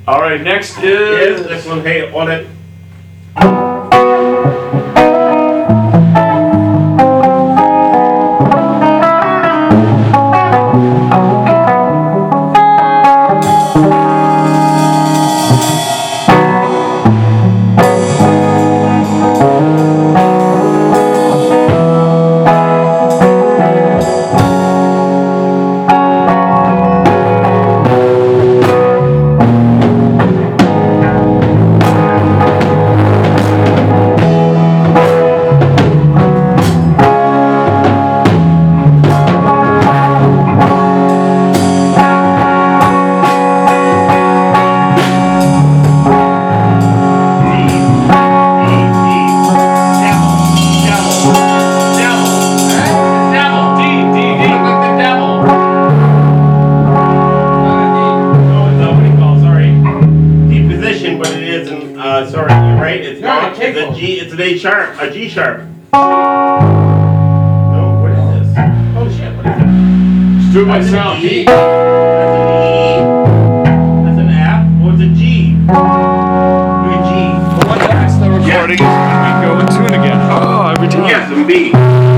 All right, next is Next one, hey, on it. Sorry, you're right. It's not. It's a G. It's an A sharp. A G sharp. No, what is this? Oh shit! What is it? Just do it myself. That's an E. That's an F. What's a G? Do a G. Well, what the heck's the recording? Yeah. We go in tune again. Oh, every time. Yes, and B.